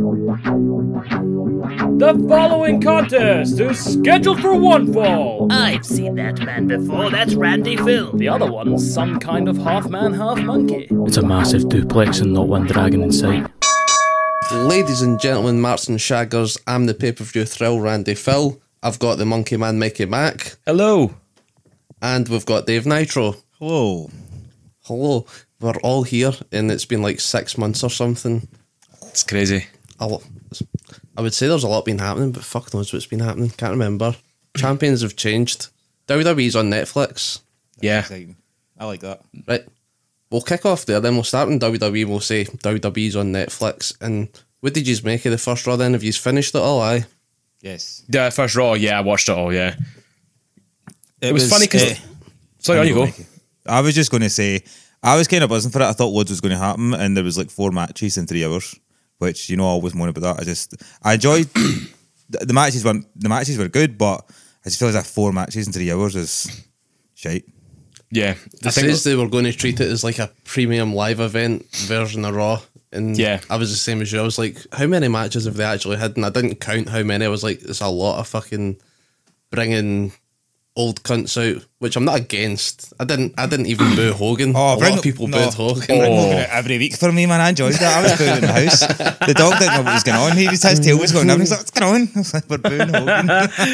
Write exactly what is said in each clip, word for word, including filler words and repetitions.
The following contest is scheduled for one fall. I've seen that man before. That's Randy Phil. The other one's some kind of half man, half monkey. It's a massive duplex and not one dragon in sight. Ladies and gentlemen, Marts and Shaggers, I'm the pay-per-view thrill Randy Phil. I've got the Monkey Man Mickey Mac. Hello. And we've got Dave Nitro. Hello. Hello. We're all here and it's been like six months or something. It's crazy. A lot, I would say there's a lot been happening, but fuck knows what's been happening. Can't remember. Champions have changed. W W E's on Netflix. Yeah. Exciting. I like that. Right. We'll kick off there, then we'll start in W W E. We'll say W W E's on Netflix. And what did you make of the first Raw then? Have you finished it all? Aye. Yes. The first Raw, yeah, I watched it all, yeah. It, it was, was funny because... Uh, sorry, on you go. I was just going to say, I was kind of buzzing for it. I thought loads was going to happen, and there was like four matches in three hours, which, you know, I always moan about that. I just... I enjoyed... the, the matches were the matches were good, but I just feel like four matches in three hours is shite. Yeah. It says they were going to treat it as like a premium live event version of Raw. And yeah. I was the same as you. I was like, how many matches have they actually had? And I didn't count how many. I was like, it's a lot of fucking bringing old cunts out, which I'm not against. I didn't I didn't even boo Hogan. Oh, a bring, lot of people no, booed Hogan. Bring Hogan out every week for me, man. I enjoyed that. I was booing in the house. The dog didn't know what was going on. He was, his tail was going down. He's like, what's going on? I was like, we're booing Hogan.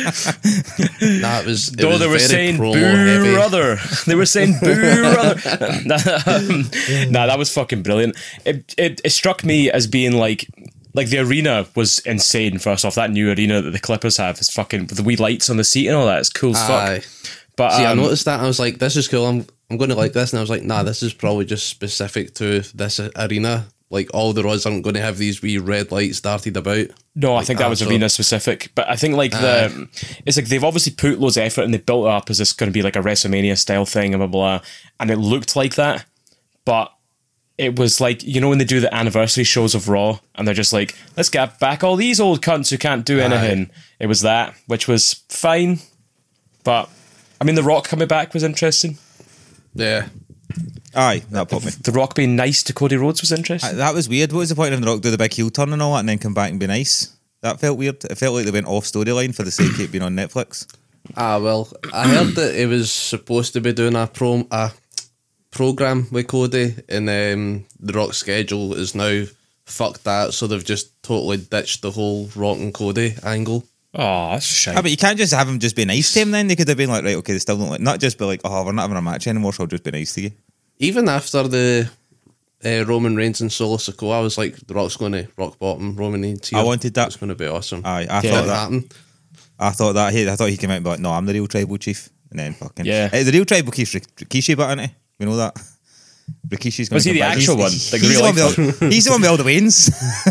Nah, it was, it Though was they were very saying promo boo heavy. brother. They were saying boo brother. Nah, that was fucking brilliant. It, it it struck me as being like like the arena was insane. First off, that new arena that the Clippers have is fucking with the wee lights on the seat and all that. It's cool as fuck. Aye. But See, um, I noticed that and I was like, this is cool. I'm I'm going to like this. And I was like, nah, this is probably just specific to this arena. Like, all the Raws aren't going to have these wee red lights darted about. No, like I think that was arena specific. But I think like the uh, it's like they've obviously put loads of effort and they built it up as this going to be like a WrestleMania style thing and blah blah blah. And it looked like that, but it was like, you know, when they do the anniversary shows of Raw and they're just like, let's get back all these old cunts who can't do anything. Aye. It was that, which was fine. But I mean, The Rock coming back was interesting. Yeah. Aye, that put me. The Rock being nice to Cody Rhodes was interesting. I, that was weird. What was the point of having The Rock do the big heel turn and all that and then come back and be nice? That felt weird. It felt like they went off storyline for the sake of it being on Netflix. Ah, well, I heard that it was supposed to be doing a pro a program with Cody, and um, The Rock's schedule is now fuck that, so they've just totally ditched the whole Rock and Cody angle. Oh, that's a shame. Ah, but you can't just have him just be nice to him then. They could have been like, right, okay, they still don't like, not just be like, oh, we're not having a match anymore, so I'll just be nice to you. Even after the uh, Roman Reigns and Solo Sikoa, I was like, The Rock's going to rock bottom, Roman Reigns here. I wanted that. It's going to be awesome. Aye, I yeah, thought that. happened. I thought that. He, I thought he came out and be like, no, I'm the real tribal chief. And then fucking... Yeah. Uh, the real tribal chief's Rikishi, but isn't he? We know that. Rikishi's going Was to he the back. actual he's, one? He's, Like he's, real the one with all, he's the one with all the wins.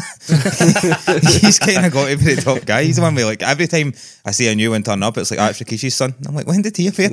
He's kind of got to be the top guy. He's the one with, like, every time I see a new one turn up, it's like, ah, it's Rikishi's son. I'm like, when did he appear?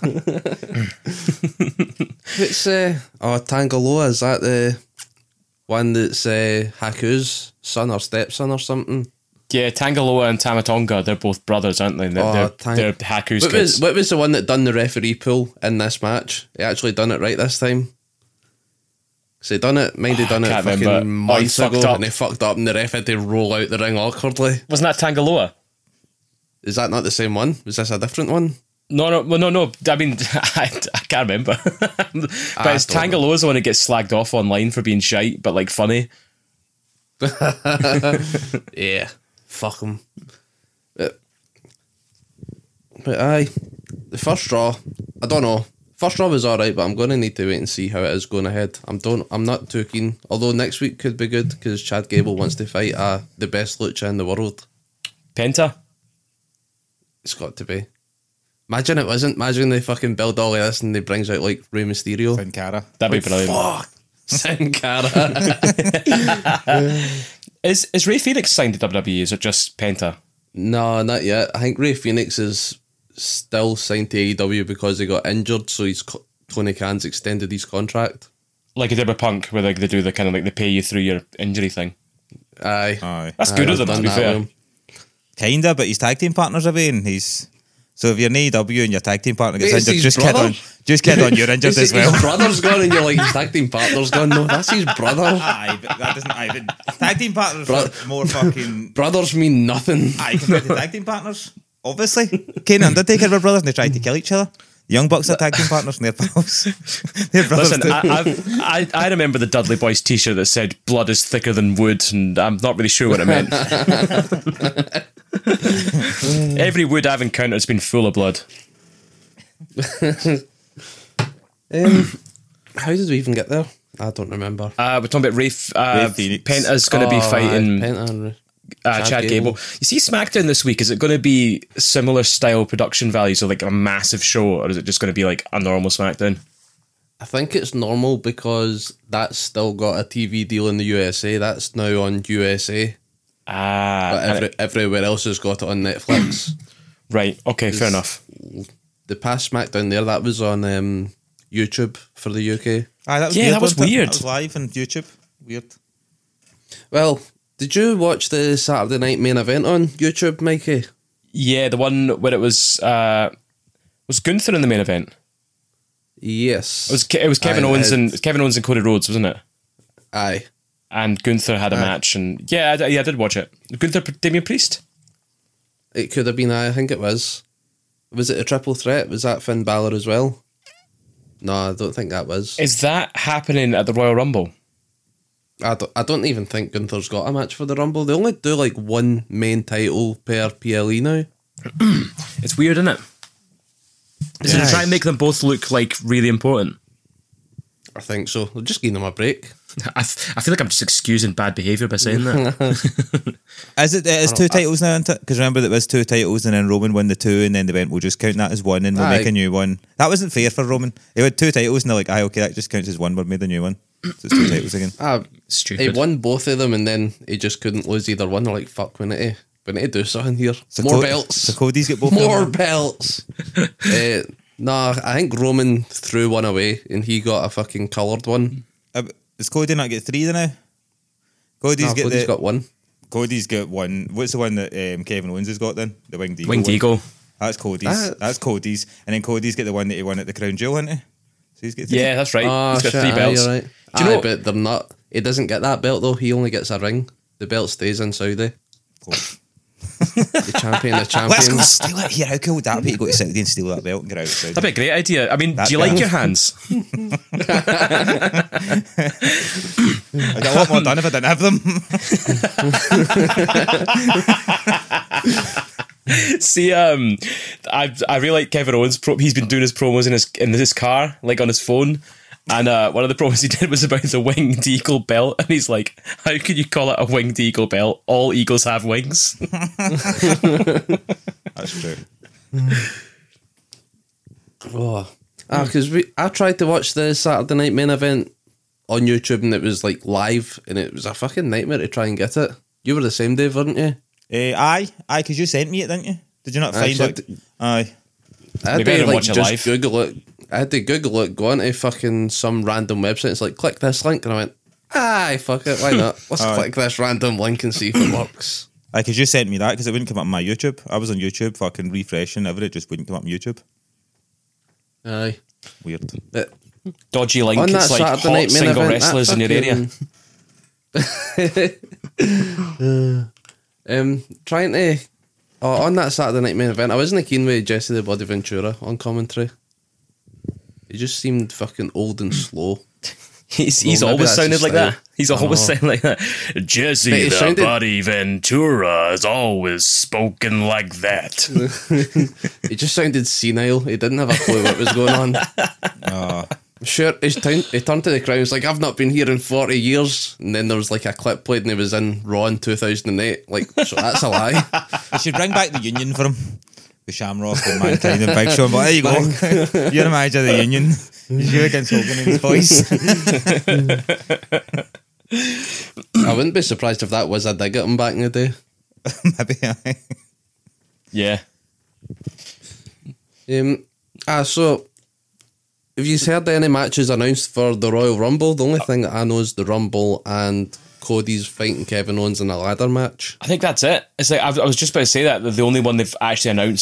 It's, uh, oh, Tangaloa, is that the one that's uh, Haku's son or stepson or something? Yeah, Tangaloa and Tamatonga, they're both brothers, aren't they? They're, Oh, they're, Tang- they're Haku's what kids. was, what was the one that done the referee pull in this match? He actually done it right this time. So he done it, mind he done I it can't fucking remember. months Oh, he fucked ago up. and he fucked up and the ref had to roll out the ring awkwardly. Wasn't that Tangaloa? Is that not the same one? Was this a different one? No, no, well, no, no. I mean, I, I can't remember. But I it's don't know. Tangaloa's the one that gets slagged off online for being shite, but like funny. Yeah, fuck him. But, but aye, the first Raw, I don't know. First Raw was alright, but I'm going to need to wait and see how it is going ahead. I'm don't. I'm not too keen. Although next week could be good because Chad Gable wants to fight uh, the best lucha in the world. Penta? It's got to be. Imagine it wasn't. Imagine they fucking build all of this and they brings out like Rey Mysterio. Sin Cara. That'd Like, be brilliant. fuck. Sin Cara. Is is Ray Phoenix signed to W W E? Is it just Penta? No, not yet. I think Ray Phoenix is still signed to A E W because he got injured, so he's Tony Khan's extended his contract. Like he did with Punk, where like they do the kind of like they pay you through your injury thing. Aye. Aye. That's good Aye, of them, I've to be done that fair. with him. Kinda, but his tag team partners away and he's So if you're in A E W and your tag team partner gets Wait, it's injured, his just kid brother? on, just kid on, you're injured His, as well. his brother's gone, and you're like, his tag team partner's gone. No, that's his brother. Aye, but that doesn't. Aye, but tag team partners Bro- are more fucking. Brothers mean nothing. Aye, compared to tag team partners, obviously. Kane and Undertaker were brothers, and they tried to kill each other. The Young Bucks are tag team partners, and they're pals. They're brothers. Listen, too. I, I've, I I remember the Dudley Boys T-shirt that said "Blood is thicker than wood," and I'm not really sure what it meant. Every wood I've encountered has been full of blood. Um, how did we even get there? I don't remember. Uh, we're talking about Ray, F- uh, Ray Phoenix. Penta's going to be Oh, fighting aye, Penta and- uh, Chad Chad, Gable. Gable. You see SmackDown this week, is it going to be similar style production values, so like a massive show, or is it just going to be like a normal SmackDown? I think it's normal because that's still got a T V deal in the U S A. That's now on U S A. Ah, But and every, it- everywhere else has got it on Netflix. right, okay, fair enough. The past SmackDown there, that was on um, YouTube for the U K. Aye, that was Yeah, weird, that was wasn't it? weird. That was live on YouTube. Weird. Well, did you watch the Saturday night main event on YouTube, Mikey? Yeah, the one where it was uh, was Gunther in the main event. Yes. It was Ke- it was Kevin Aye, Owens it- and Kevin Owens and Cody Rhodes, wasn't it? Aye. And Gunther had a Aye. match, and yeah, I, d- yeah, I did watch it. Gunther, Damian Priest. It could have been, I think it was. Was it a triple threat? Was that Finn Balor as well? No, I don't think that was. Is that happening at the Royal Rumble? I don't, I don't even think Gunther's got a match for the Rumble. They only do like one main title per P L E now. It's weird, isn't it? Is it to try and make them both look like really important? I think so. They'll just give them a break. I, f- I feel like I'm just excusing bad behaviour by saying that. Is it? It is two titles now, isn't it? Because remember, there was two titles, and then Roman won the two, and then they went, "We'll just count that as one, and we'll Aye. make a new one." That wasn't fair for Roman. He had two titles, and they're like, "Aye, okay, that just counts as one. We've made a new one." So it's two titles again. Ah, Stupid. he won both of them and then he just couldn't lose either one. They're like, fuck, we need to, we need to do something here. So More Co- belts. So Cody's got both. More of them. belts. uh, nah, I think Roman threw one away and he got a fucking coloured one. Uh, Does Cody not get three then now? Cody's Nah, got Cody's the. got one. Cody's got one. What's the one that um, Kevin Owens has got then? The winged eagle. Winged one. Eagle. That's Cody's. That- That's Cody's. And then Cody's got the one that he won at the Crown Jewel, hasn't he? So he's got three. Yeah, that's right. Oh, He's got shit, three aye, belts. you're right. Do you Aye, know- but they're not. He doesn't get that belt though. He only gets a ring. The belt stays in Saudi. Cool. The champion of Let's go champions. steal it here. How cool would that be to go to Saudi and steal that belt and get out of Saudi? That'd be a great idea. I mean, That do you like belt. your hands? I'd get a lot more done if I didn't have them. See, um, I I really like Kevin Owens. Pro- he's been doing his promos in his in his car, like on his phone. And uh, one of the promos he did was about the winged eagle belt, and he's like, "How could you call it a winged eagle belt? All eagles have wings." That's true. Oh. Ah, because we I tried to watch the Saturday night main event on YouTube and it was like live and it was a fucking nightmare to try and get it. You were the same, Dave, weren't you? Uh, aye, aye, because you sent me it, didn't you? Did you not Aye, find so it? d- Aye. I had Maybe I to didn't like watch it just live. Google it. I had to Google it, go onto fucking some random website. It's like, click this link. And I went, aye, fuck it, why not? Let's Aye. click this random link and see if it works. Aye, because you sent me that because it wouldn't come up on my YouTube. I was on YouTube, fucking refreshing, ever it just wouldn't come up on YouTube. Aye. Weird. But Dodgy link. on that It's like Saturday hot night main single event, that wrestlers in your area. fucking- um, trying to... Oh, on that Saturday night main event, I wasn't keen with Jesse the Body Ventura on commentary. He just seemed fucking old and slow. He's, Well, he's maybe always that's sounded his like style. that. He's I always know. sounded like that. Jesse But it the sounded- Body Ventura has always spoken like that. He just sounded senile. He didn't have a clue what was going on. Oh, I'm sure he turned, he turned to the crowd. He was like, I've not been here in forty years. And then there was like a clip played and he was in Raw in two thousand eight. Like, so that's a lie. they should bring back the Union for him. The Shamrock and Mankind and Big Show. But there you go. You're the manager of the Union. He's you against Hogan and his boys. I wouldn't be surprised if that was a dig at him back in the day. Maybe, aye. Yeah. Um, ah, so, have you heard any matches announced for the Royal Rumble? The only thing that I know is the Rumble and Cody's fighting Kevin Owens in a ladder match. I think that's it. It's like I was I was just about to say that the only one they've actually announced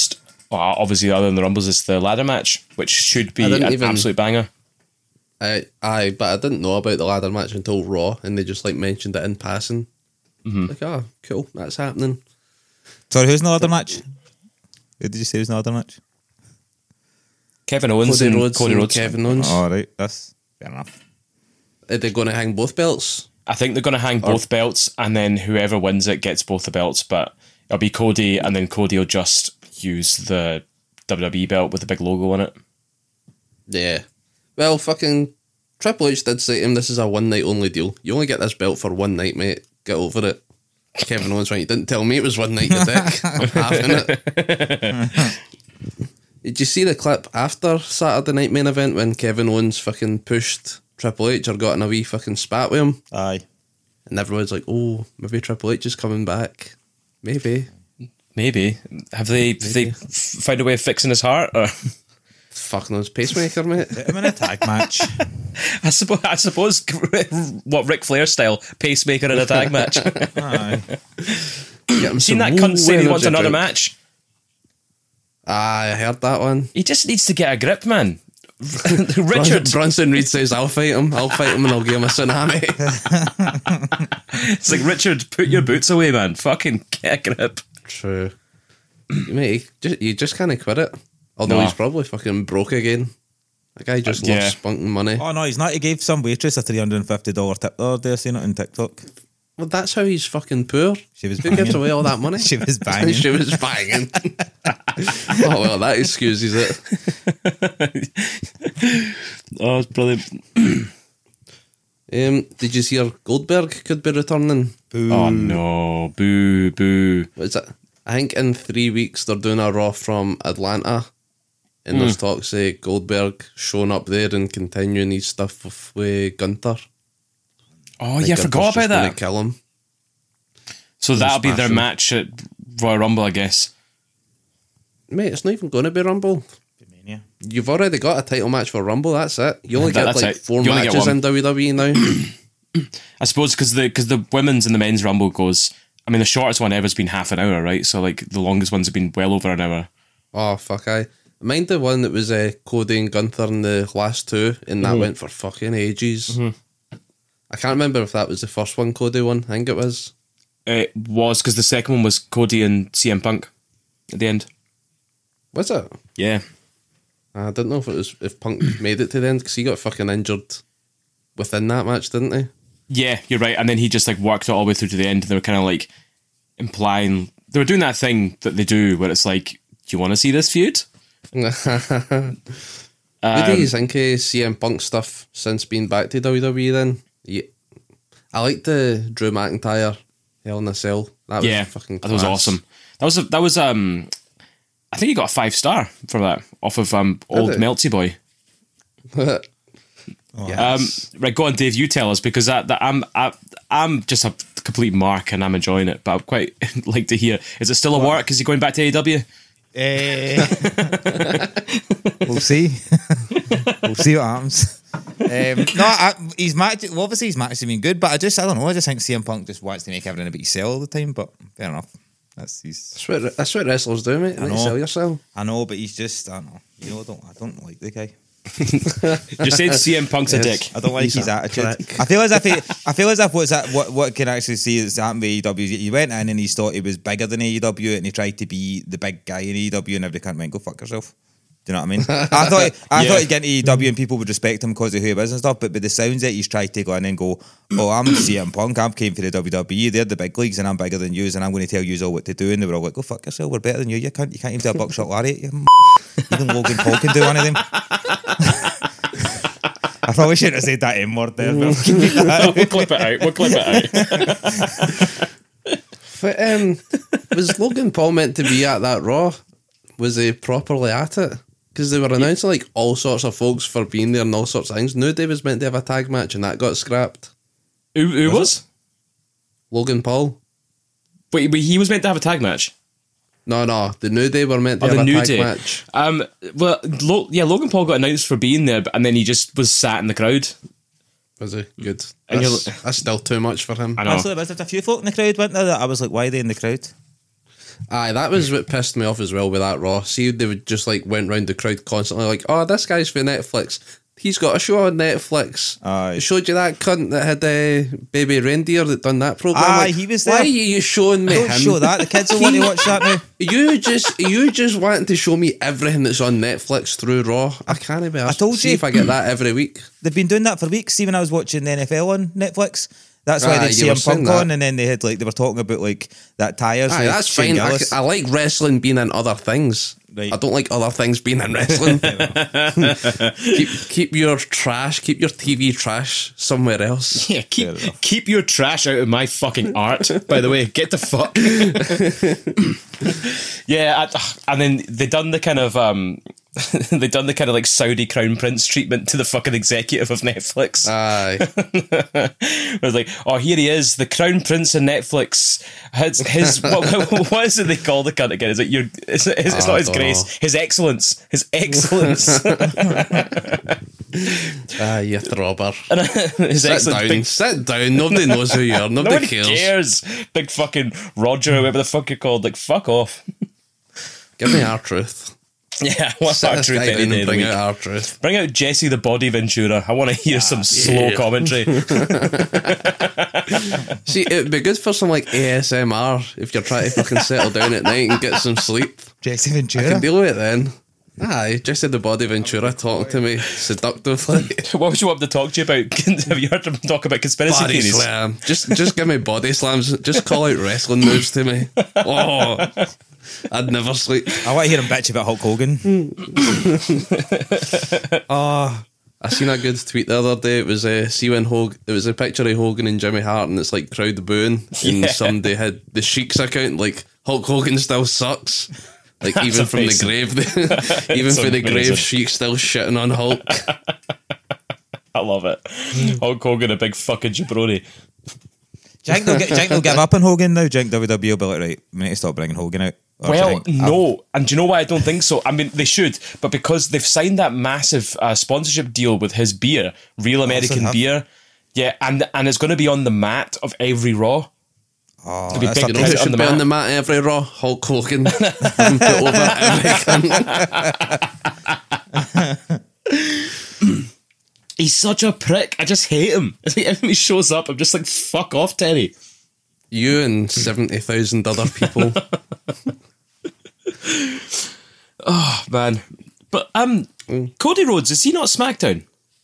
well, obviously other than the Rumbles, it's the ladder match, which should be I didn't an even- absolute banger. I, aye, but I didn't know about the ladder match until Raw, and they just like mentioned it in passing. Mm-hmm. Like, oh, cool, that's happening. Sorry, who's in the ladder match? Who did you say was in the ladder match? Kevin Owens Cody and Rhodes Cody and Rhodes. Kevin Owens. All right, that's fair enough. Are they going to hang both belts? I think they're going to hang both belts, and then whoever wins it gets both the belts. But it'll be Cody, and then Cody will just use the W W E belt with the big logo on it. Yeah. Well, fucking Triple H did say to him, this is a one night only deal. You only get this belt for one night, mate. Get over it. Kevin Owens went, you didn't tell me it was one night, you dick. I'm having it. Did you see the clip after Saturday Night Main Event when Kevin Owens fucking pushed Triple H or got in a wee fucking spat with him? Aye. And everyone's like, oh, maybe Triple H is coming back. Maybe. Maybe have they have they f- found a way of fixing his heart? Or Fucking those pacemaker, mate. Put him in a tag match. I suppose I suppose what Ric Flair style pacemaker in a tag match. Aye. Get him Seen some that woo cunt say he energy wants another drink. match? Ah, I heard that one. He just needs to get a grip, man. Richard, Bronson Reed says, I'll fight him. I'll fight him and I'll give him a tsunami. it's like Richard, put your boots away, man. Fucking get a grip. True. Mate, you just, you just can't quit it. Although No. he's probably fucking broke again. That guy just Uh, loves yeah. spunking money. Oh no, he's not. He gave some waitress a three hundred and fifty dollar tip the other day. I seen it on TikTok. Well, that's how he's fucking poor. She was Who gives banging. away all that money? She was banging. she was banging. Oh, well, that excuses it. Oh, it's brilliant. Um, did you hear Goldberg could be returning? Oh no, boo, boo. What is it? I think in three weeks they're doing a Raw from Atlanta. And there's talks of Goldberg showing up there and continuing his stuff with, with Gunther. Oh Like yeah, I Gunther's forgot just about gonna that. Kill him. So that'll be smash their him. match at Royal Rumble, I guess. Mate, it's not even going to be Rumble. Mania. You've already got a title match for Rumble. That's it. You only That- get that's like it. four You only get matches one. in W W E now. I suppose because the because the women's and the men's Rumble goes. I mean, the shortest one ever's been half an hour, right? So like the longest ones have been well over an hour. Oh fuck! I mind the one that was uh, Cody and Gunther in the last two, and that went for fucking ages. I can't remember if that was the first one Cody won. I think it was. It was because the second one was Cody and C M Punk at the end. Was it? Yeah. I didn't know if it was if Punk made it to the end because he got fucking injured within that match, didn't he? Yeah, you're right. And then he just like worked it all the way through to the end. They were kind of like implying they were doing that thing that they do where it's like, do you want to see this feud? What do you think of C M Punk stuff since being back to W W E then? Yeah. I like the Drew McIntyre Hell in a Cell. That was Yeah, fucking that was class. awesome. That was a, that was um, I think he got a five star for that off of um old he? Melty Boy. Yes. Um, right, go on, Dave. You tell us because that, that I'm I, I'm just a complete mark and I'm enjoying it. But I'd quite like to hear. Is it still a work? Is he going back to A E W? Eh. we'll see. we'll see what happens. Um, no, I, his match. Well, obviously his match has been good, but I just I don't know. I just think C M Punk just wants to make everything about himself all the time. But fair enough. That's his. That's what, that's what wrestlers do, mate. They know. sell yourself. I know, but he's just I don't know. You know, I don't I don't like the guy. Just said C M Punk's a Yes. dick. I don't like He's his a attitude. prick. I feel as if he, I feel as if what's that, what what can actually see that's happened with A E W. He went in and he thought he was bigger than A E W and he tried to be the big guy in A E W and every cunt went, go fuck yourself. Do you know what I mean? I thought I Yeah. thought he'd get into A E W and people would respect him because of who he was and stuff. But by the sounds that he's tried to go in and go, oh, I'm C M Punk. I came for the W W E. They're the big leagues and I'm bigger than you and I'm going to tell you all what to do. And they were all like, go fuck yourself. We're better than you. You can't. You can't even do a buckshot lariat. You m- Even Logan Paul can do one of them. I probably shouldn't have said that M word there. But We'll clip it out. We'll clip it out. But, um, was Logan Paul meant to be at that Raw? Was he properly at it? Because they were announcing like all sorts of folks for being there and all sorts of things. New Day was meant to have a tag match and that got scrapped. Who, who was? Logan Paul. Wait, but he was meant to have a tag match. No, no, the New Day were meant to Oh, have the a New tag Day. match. Um, well, Lo- yeah, Logan Paul got announced for being there, but- and then he just was sat in the crowd. Was he? Good. And That's, you're- that's still too much for him. I know. also, there was a few folk in the crowd, weren't there? That I was like, why are they in the crowd? Aye, that was what pissed me off as well with that Raw. See, they would just like went round the crowd constantly like, oh, this guy's for Netflix. He's got a show on Netflix. Aye. It showed you that cunt that had uh, Baby Reindeer that done that program. Aye, like, he was why there. are you showing me Don't him? show that. The kids will want to watch that now. You just you just want to show me everything that's on Netflix through Raw. I can't be. I told See you. if I get that every week. They've been doing that for weeks. See, when I was watching the N F L on Netflix, that's why Aye, they'd you were C M saying Punk on, that. and then they had like they were talking about like that tires. Aye, with that's Shane fine. I, Gillis. I like wrestling being in other things. Right. I don't like other things being in wrestling. keep keep your trash, keep your T V trash somewhere else. Yeah, keep Fair enough. keep your trash out of my fucking art. By the way, get the fuck. yeah, I, and then they done the kind of um, they done the kind of like Saudi crown prince treatment to the fucking executive of Netflix. Aye. I was like, oh, here he is, the crown prince of Netflix. His, his what, what is it they call the cunt again? Is it your? It's, it's, it's Oh, not I his don't grace, know. his excellence, his excellence, Aye, you throbber. his Sit excellence. down. Big, Sit down. Nobody knows who you are. Nobody, nobody cares. cares. Big fucking Roger, or whatever the fuck you're called. Like, fuck off. Give me our truth. Yeah, I want Sit our this truth guy any down day and of the bring week. out our truth. Bring out Jesse the Body Ventura. I want to hear some slow yeah. commentary. See, it'd be good for some like A S M R if you're trying to fucking settle down at night and get some sleep. Jesse I Ventura. can deal with it then. Aye, just had the Body Ventura talking to me seductively. What would you want him to talk to you about? Have you heard him talk about conspiracy Body theories? slam. Just just give me body slams. Just call out wrestling moves to me. Oh, I'd never sleep. I want to hear him bitch about Hulk Hogan. Oh, I seen a good tweet the other day. It was uh, see when Hog. It was a picture of Hogan and Jimmy Hart, and it's like crowd booing. And Yeah. somebody had the Sheik's account like Hulk Hogan still sucks. Like That's even from amazing. the grave, the, even That's for the amazing. grave, Sheik still shitting on Hulk. I love it. Hulk Hogan, a big fucking jabroni. Do you think they'll, get, do you think they'll give up on Hogan now? Do you think W W E will be like, right, we need to stop bringing Hogan out? Or do you Well, think- no. And do you know why I don't think so? I mean, they should, but because they've signed that massive uh, sponsorship deal with his beer, Real American have. Beer. Yeah, and and it's going to be on the mat of every Raw. Oh, to be that's big a- You know who Put it on should the be on mat. the mat every Raw? Hulk Hogan. And put over every cunt. He's such a prick. I just hate him. It's like every time he shows up, I'm just like, fuck off, Terry. You and seventy thousand other people. Oh, man. But um, Cody Rhodes, is he not SmackDown?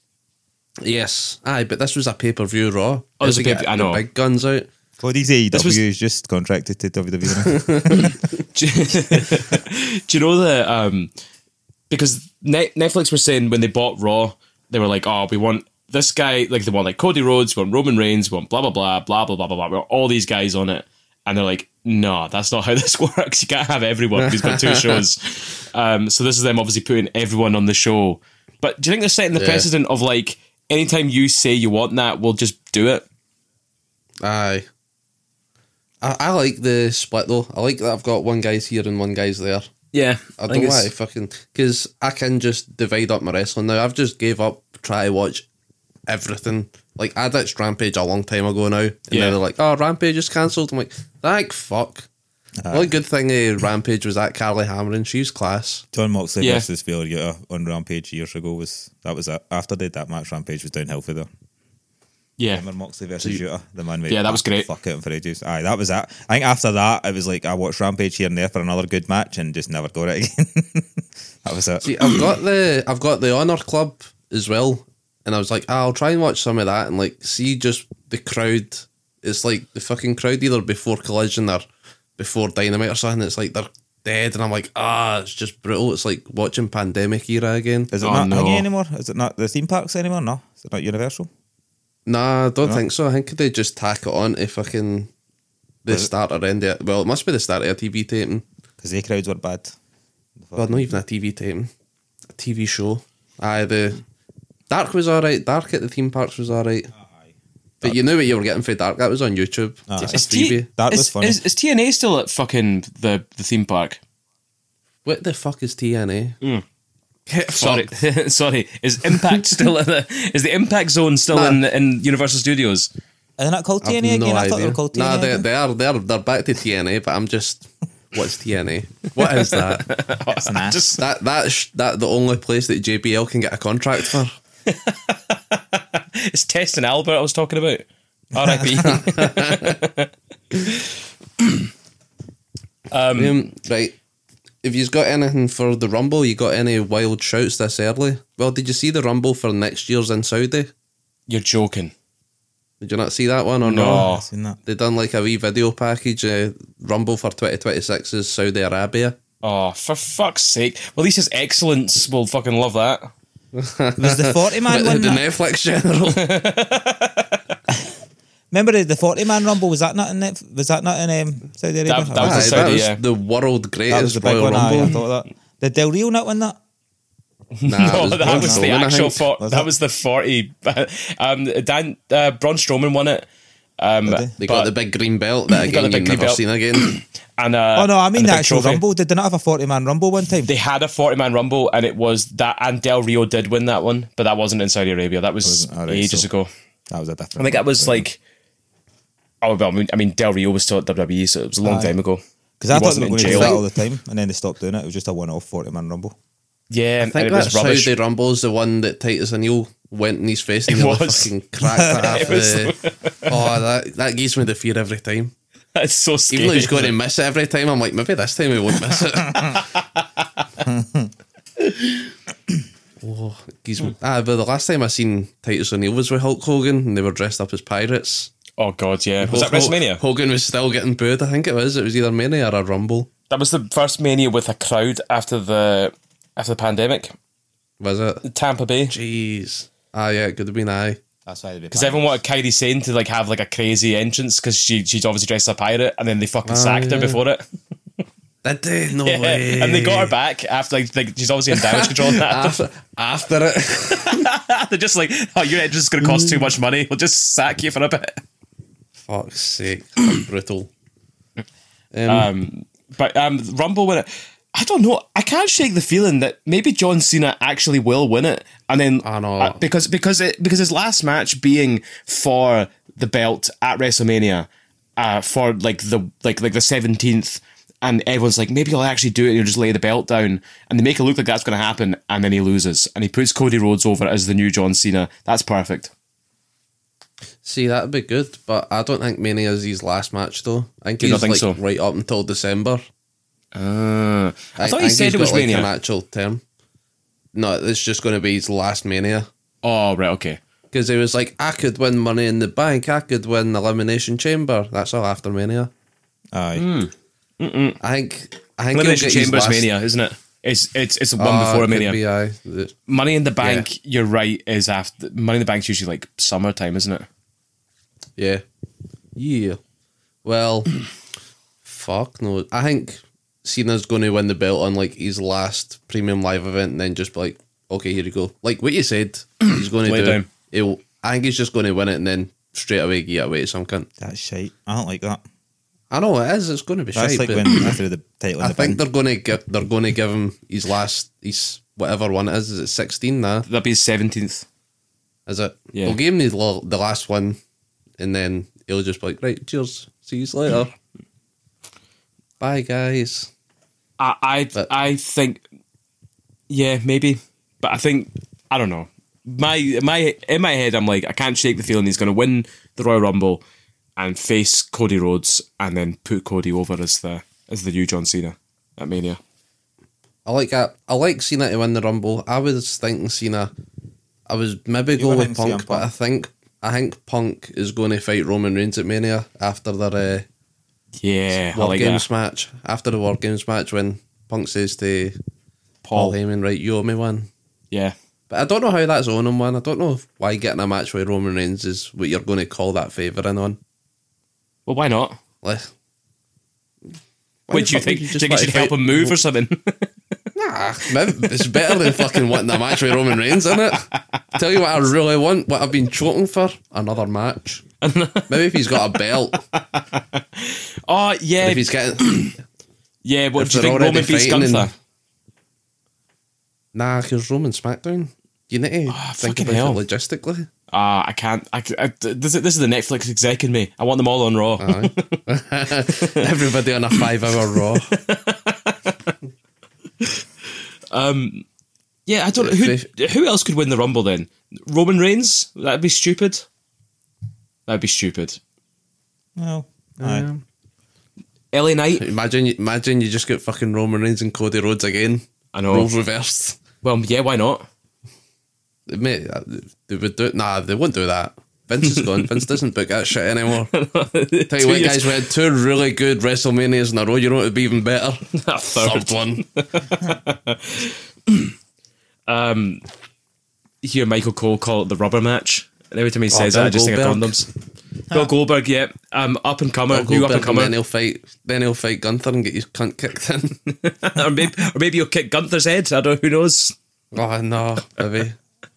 Yes. Aye, but this was a pay-per-view Raw. Oh, it's As a they pay- get I know. the big guns out. Cody's A E W was- is just contracted to W W E. do, do you know that um because Net- Netflix were saying when they bought Raw, they were like, oh, we want this guy, like they want like Cody Rhodes, we want Roman Reigns, we want blah blah blah blah blah blah blah blah. We want all these guys on it, and they're like, no, that's not how this works. You can't have everyone. He's got two shows. Um, so this is them obviously putting everyone on the show. But do you think they're setting the Yeah. precedent of like anytime you say you want that, we'll just do it? Aye. I, I like the split though. I like that I've got one guy's here and one guy's there. Yeah, I don't want to fucking... Because I can just divide up my wrestling now. I've just gave up trying to watch everything. Like, I ditched Rampage a long time ago now. And Yeah. now they're like, oh, Rampage is cancelled. I'm like, thank fuck. The only good thing of Rampage was that Carly Hammerin. She was class. John Moxley Yeah. versus Vader Yuta on Rampage years ago was that was it. After they did that match, Rampage was downhill for them. Yeah. Remember Moxley versus Yuta, the man made Yeah, that was great. Fuck it for ages. Aye, that was that. I think after that, it was like I watched Rampage here and there for another good match and just never got it again. That was it. See, I've got the I've got the Honor Club as well, and I was like, ah, I'll try and watch some of that and like see just the crowd. It's like the fucking crowd either before Collision or before Dynamite or something. It's like they're dead, and I'm like, ah, it's just brutal. It's like watching Pandemic era again. Is it Oh, not no. thingy anymore? Is it not the theme parks anymore? No, is it not Universal? Nah, I don't think so. I think they just tack it on to fucking the start or end of it. Well, it must be the start of a T V taping. Because they crowds were bad. Well, not even a T V taping, a T V show. Aye, the Dark was alright. Dark at the theme parks was alright. But you knew what you were getting for Dark. That was on YouTube. Ah, It's a Is, T- freebie. That was is, funny. is, is T N A still at fucking the, the theme park? What the fuck is T N A? Get Sorry, fucked. sorry. Is Impact still in the? Is the Impact Zone still Nah. in in Universal Studios? Are they not called I've T N A no again? I thought they idea. were called T N A. Nah, they, again. they are. They're they're back to T N A. But I'm just What's T N A? What is that? It's an ass. Just that that's that the only place that J B L can get a contract for. it's Tess and Albert I was talking about. R I P um, um, right. If you've got anything for the Rumble, you got any wild shouts this early? Well, did you see the Rumble for next year's in Saudi? You're joking. Did you not see that one or No. no? I've seen that. They done like a wee video package. Uh, Rumble for twenty twenty-six is Saudi Arabia. Oh, for fuck's sake. Well, at least his excellence will fucking love that. Was the forty man the one? the that- Netflix general. Remember the, the forty man rumble? Was that not in it? Was that not in um, Saudi Arabia? That- that was Aye, the Saudi, that was yeah. the world That greatest was the big Royal one. Aye, I Rumble. thought that. Did Del Rio not win that? Nah, No, it was that Braun was the Strowman, I actual. think. For, Was that it? was the forty. um, Dan uh, Braun Strowman won it. Um, Did he? They but- got the big green belt that got the again big you've green never belt. seen again. and uh, Oh no, I mean and the big actual trophy. rumble. Did they not have a forty man rumble one time? They had a forty man rumble, and it was that. And Del Rio did win that one, but that wasn't in Saudi Arabia. That was Wasn't- alright, ages so- ago. That was a different. I think that was like. Oh well, I mean, I mean, Del Rio was still at W W E, so it was a long Aye. time ago. Because I He thought they wasn't were in going to do jail. that all the time, and then they stopped doing it. It was just a one off forty man rumble. Yeah, I and, think and it was that's rubbish. Saudi Rumble's the one that Titus O'Neil went in his face and It nearly was. fucking cracked it half It was- the... Oh, that, that gives me the fear every time. That's so scary. Even though he's going to miss it every time, I'm like, maybe this time he won't miss it. Oh, it gives me... Ah, but the last time I seen Titus O'Neil was with Hulk Hogan and they were dressed up as pirates. Oh god, yeah. Was that Hulk- WrestleMania? Hogan was still getting booed, I think it was. It was either Mania or a Rumble. That was the first Mania with a crowd after the after the pandemic. Was it? Tampa Bay. Jeez. Ah, yeah, it could have been aye. That's why Because everyone wanted Kairi Sane to like have like a crazy entrance because she she's obviously dressed as a pirate, and then they fucking Ah, sacked her yeah. before it. Did they? No Yeah. way. And they got her back after like, like she's obviously in damage control and that. After, after it. They're just like, oh, your entrance is going to cost too much money. We'll just sack you for a bit. Fuck's sake. That's brutal. Um, Um, but um, Rumble win it. I don't know. I can't shake the feeling that maybe John Cena actually will win it, and then I know. uh, because because it because his last match being for the belt at WrestleMania, uh, for like the like like the seventeenth, and everyone's like maybe he'll actually do it and he'll just lay the belt down, and they make it look like that's going to happen, and then he loses, and he puts Cody Rhodes over as the new John Cena. That's perfect. see, that'd be good, but I don't think Mania is his last match, though. I think Do you he's not think like so? right up until December. Uh, I, thought he think said he's it was got, like, Mania. an actual term. No, it's just going to be his last Mania. Oh right, okay. Because he was like, I could win Money in the Bank, I could win Elimination Chamber. That's all after Mania. Aye. I think. I think he'll Elimination get his Chambers last- Mania, isn't it? It's it's it's one Ah, before a could Mania. be, aye. The- Money in the Bank, you're right, is after Money in the Bank's usually like summertime, isn't it? Yeah. Yeah. Well, fuck no. I think Cena's going to win the belt on like his last premium live event and then just be like, okay, here you go. Like what you said, he's going to Lay do. down. He'll, I think he's just going to win it and then straight away give it away to some cunt. That's shite. I don't like that. I know it is. It's going to be That's shite. like but when they threw the title in I the think bin. they're going to give they're going to give him his last his whatever one it is. Is it sixteen now? That'd be his seventeenth. Is it? Yeah. We'll give him the, l- the last one, and then he'll just be like, right, cheers, see you later. Bye, guys. I I, But- I think, yeah, maybe, but I think I don't know. My my in my head, I'm like I can't shake the feeling he's going to win the Royal Rumble and face Cody Rhodes and then put Cody over as the as the new John Cena at Mania. I like that. I like Cena to win the Rumble. I was thinking Cena. I was maybe You go were with thinking C M Punk, but I think I think Punk is going to fight Roman Reigns at Mania after their uh, Yeah, I War like Games that. match. After the War Games match, when Punk says to Paul. Paul Heyman, "Right, you owe me one." Yeah, But I don't know how that's on him one. I don't know why getting a match with Roman Reigns is what you're going to call that favouring on. well, why not? Like, why Wait, the do you fuck think, would do you just think you want should to help fight- him move or something? Nah, maybe it's better than fucking wanting a match with Roman Reigns, isn't it? Tell you what I really want, what I've been choking for, another match. Maybe if he's got a belt, Oh, yeah. if he's getting... Yeah, what if do you they're think already Roman beats fighting Gunther? and- Nah, because Roman SmackDown, you need to think Ah, fucking about hell. it logistically. Ah, I can't. I, I, this, is- this is the Netflix exec in me. I want them all on Raw. Aye. Everybody on a five-hour Raw. Yeah, I don't know. Who, who else could win the Rumble then? Roman Reigns? That'd be stupid. That'd be stupid. No. Aye. L A Knight? Imagine, you- imagine you just get fucking Roman Reigns and Cody Rhodes again. I know. Roles reversed. Well, yeah, why not? Mate, they would do it. Nah, they won't do that. Vince is gone. Vince doesn't book that shit anymore. Tell you Two what, years- guys, we had two really good WrestleManias in a row. You know what would be even better? A third. one. Um, you hear Michael Cole call it the rubber match. And every time he says Bill that, I just think of Goldberg. condoms. Bill Goldberg, yeah. Um, up and comer, Bill new up and Goldberg, and then comer. he'll fight. Then he'll fight Gunther and get his cunt kicked in. or, maybe, or maybe he'll kick Gunther's head. I don't know, who knows? Oh no, baby.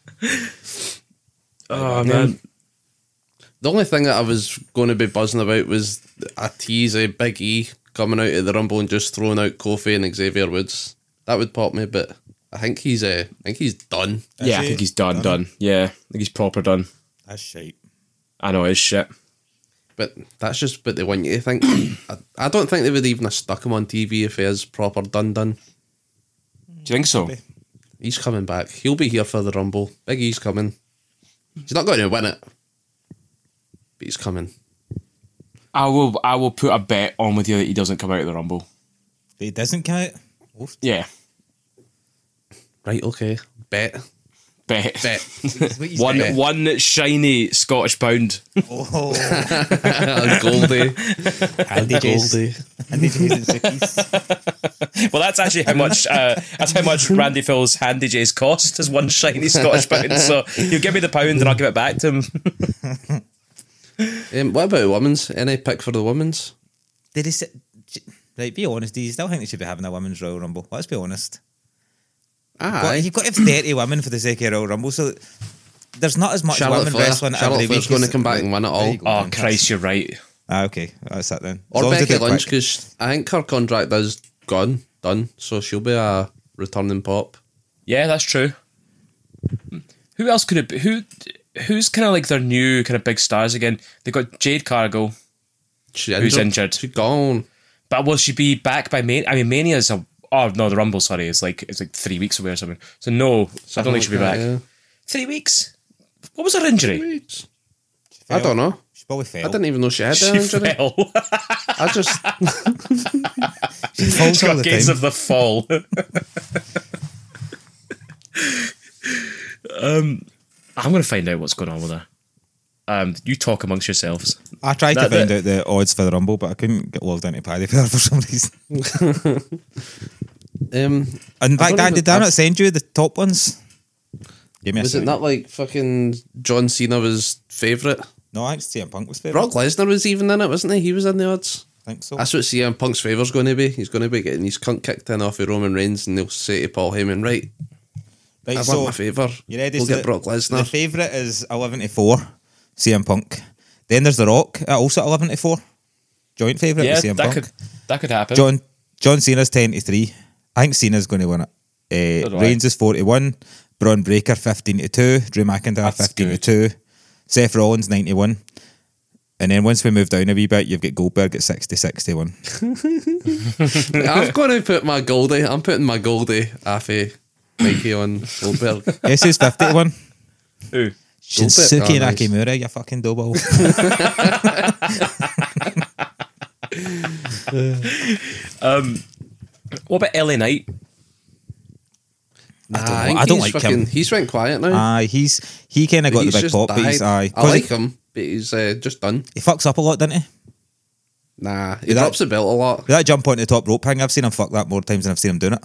Oh, man. The only thing that I was going to be buzzing about was a tease of Big E coming out of the Rumble and just throwing out Kofi and Xavier Woods. That would pop me, but I think he's uh, I think he's done. Yeah, I he think he's done, done. Yeah, I think he's proper done. That's shite. I know, it's shit. But that's just what they want you to think. I, I don't think they would even have stuck him on T V if he is proper done done. Do you think so? He's coming back. He'll be here for the Rumble. Big E's coming. He's not going to win it, but he's coming. I will I will put a bet on with you that he doesn't come out of the Rumble. But he doesn't come out. Yeah, Right, okay. Bet. bet. Bet. One bet. one shiny Scottish pound. Oh, Goldie. handy J's. Goldie. Handy J's and Sickies. Well, that's actually how much uh, that's how much Randy Phil's Handy J's cost is one shiny Scottish pound. So you give me the pound and I'll give it back to him. Um, what about women's? Any pick for the women's? Did he say, right, be honest, do you still think they should be having a women's Royal Rumble? Let's be honest. Ah, Well, you've got to have thirty women for the sake of Royal Rumble, so there's not as much Charlotte women Flair. wrestling Charlotte every Flair's week. going as- to come back and win it all. There you go, Oh then. Christ, you're right. Ah, okay, that's that then. As Or long as they Becky do it Lynch, quick. because I think her contract is gone, done, so she'll be a returning pop. Yeah, that's true. Who else could it be? Who who's kind of like their new kind of big stars again? They got Jade Cargill, She's Who's injured? She's gone. but will she be back by Mania? I mean, Mania is a oh no, the Rumble. Sorry, is like it's like three weeks away or something. So no, I don't think she'll be back. Yeah. Three weeks. What was her injury? Weeks. I don't know. She probably fell. I didn't even know she had She an injury. fell. I just She falls She's all got the case time. of the fall. um, I'm going to find out what's going on with her. Um, you talk amongst yourselves. I tried to That- find that- out the odds for the Rumble, but I couldn't get logged into Paddy for some reason. um In I fact, don't Dan, even- did I I've- not send you the top ones? Give me a was it second. not like fucking John Cena was favourite? No, I think C M Punk was favourite. Brock Lesnar was even in it, wasn't he? He was in the odds. I think so. That's what C M Punk's favour's going to be. He's going to be getting his cunt kicked in off of Roman Reigns, and they'll say to Paul Heyman, right, Right, I so want my favour. you ready? We'll So get Brock The Lesnar. favourite is eleven to four, C M Punk. Then there's The Rock at also eleven to four. Joint favourite Yeah, with C M that Punk. could that could happen. John John Cena's ten to three. I think Cena's going to win it. Uh, So do I. Reigns is four to one. Braun Breaker fifteen to two. Drew McIntyre That's fifteen good. to two. Seth Rollins nine to one. And then once we move down a wee bit, you've got Goldberg at sixty-six to one. I'm going to put my Goldie. I'm putting my Goldie Afi Mikey on Goldberg. Guess who's fifty to one? Who? Shinsuke Oh, nice. Nakamura, you fucking double. What about L A Knight? Nah, don't know. think I don't he's like fucking, him. He's went quiet now. Aye, he's he kind of got the He's big just pop, but he's died. aye. I 'Cause like he, him, but he's uh, just done. he fucks up a lot, doesn't he? Nah, he Did that- drops the belt a lot. That jump onto the top rope thing, I've seen him fuck that more times than I've seen him doing it.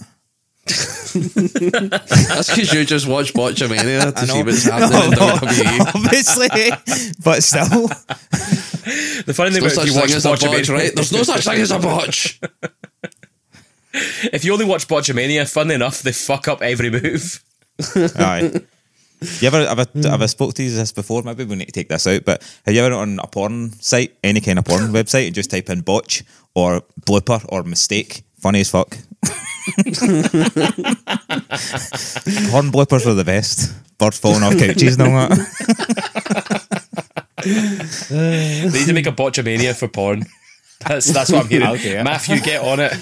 That's because you just watch Botchamania to I see know. what's happening in No, W W E. obviously, but still. The funny thing There's about no if you such watch thing as a botch, Botchamania, right? There's no such thing as a botch. if you only watch Botchamania, funnily enough, they fuck up every move. Aye. You ever, have I, have I spoke to you this before? Maybe we need to take this out, but have you ever on a porn site, any kind of porn website, and just type in botch or blooper or mistake? Funny as fuck. Porn bloopers are the best. birds falling off couches and all that. They need to make a Botchamania for porn. That's that's what I'm hearing. Okay, yeah. Matthew, get on it.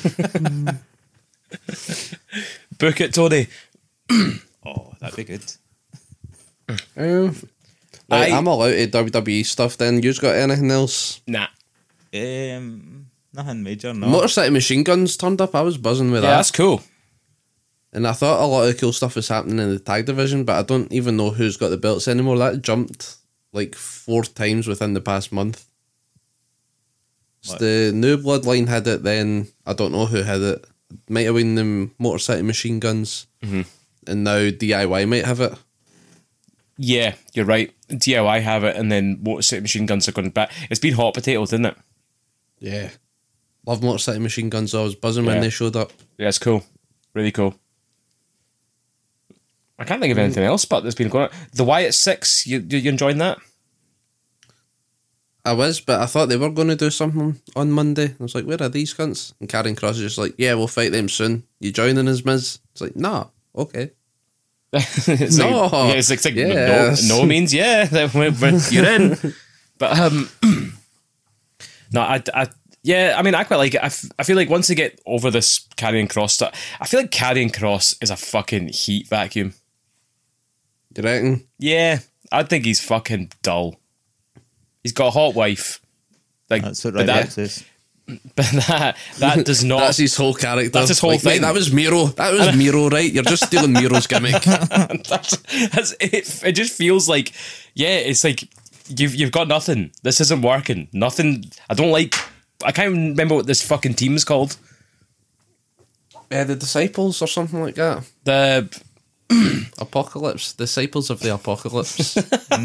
Book it, Tony. Oh, that'd be good. Um, right, I- I'm all out of W W E stuff then. You've got anything else? Nah. Um, nothing major, no. Motor City Machine Guns turned up. I was buzzing with Yeah, that. that's cool. And I thought a lot of the cool stuff was happening in the tag division, but I don't even know who's got the belts anymore. That jumped like four times within the past month. So What? the new Bloodline had it then. I don't know who had it. Might have been the Motor City Machine Guns. Mm-hmm. And now D I Y might have it. Yeah, you're right. D I Y have it, and then Motor City Machine Guns are going back. It's been hot potatoes, isn't it? Yeah. Love Motor City Machine Guns. I was buzzing when Yeah. they showed up. Yeah, it's cool. Really cool. I can't think of anything else, but there's been going on. The Wyatt Six, you you, you enjoying that? I was, but I thought they were going to do something on Monday. I was like, where are these cunts? And Karen Cross is just like, yeah, we'll fight them soon. You joining us, Miz? It's like, nah, okay. it's No. like, yeah, it's like, it's like Yes. no, no means yeah, that we're- we're- you're in. But um, no, I, I, yeah, I mean, I quite like it. I, f- I feel like once they get over this Karrion Kross stuff, I feel like Karrion Kross is a fucking heat vacuum. You reckon? Yeah, I think he's fucking dull. He's got a hot wife. Like, That's what but right that, says. but that that does not. That's his whole character. That's his whole Like, thing. Mate, that was Miro. That was Miro, right? You're just stealing Miro's gimmick. that's, that's it. It just feels like, yeah, it's like you've you've got nothing. This isn't working. Nothing. I don't like. I can't remember what this fucking team's called. uh, the Disciples or something like that. The Apocalypse. Disciples of the Apocalypse.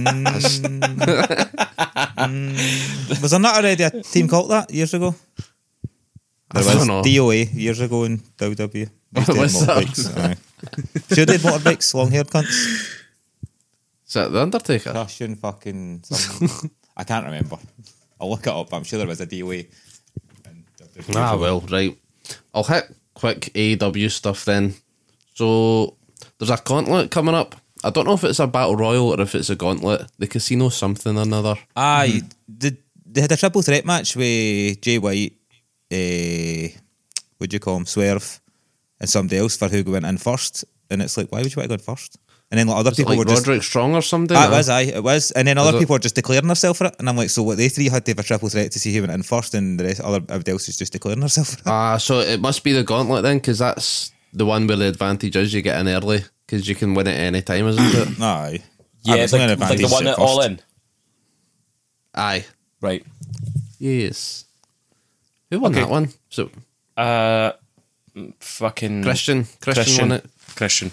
Was there not already a team called that years ago? I There was don't know. D O A years ago in W W E. They used to Was have that? motorbikes, aye. Sure they had motorbikes, long-haired cunts. Is that The Undertaker? Crushing fucking something. I can't remember. I'll look it up, but I'm sure there was a D O A. in W W E. Ah, well, right. I'll hit quick A E W stuff then. So, there's a gauntlet coming up. I don't know if it's a battle royal or if it's a gauntlet. The casino something or another. Aye, did they had a triple threat match with Jay White, uh, what'd you call him, Swerve, and somebody else for who went in first. And it's like, why would you want to go in first? And then like, other Is it people like were Roderick just. Strong or something? Ah, it or- was, aye, it was. And then other it- people were just declaring themselves for it. And I'm like, so what, they three had to have a triple threat to see who went in first, and the rest, other, everybody else is just declaring herself for it. Ah, so it must be the gauntlet then, because that's the one where the advantage is you get in early, because you can win at any time, isn't it? Aye. yeah, Aye, it's there's no like, like the advantage one at at All first. In. Aye. Right. Yes. Who won Okay. that one? So Uh, fucking Christian. Christian, Christian. won it. Christian.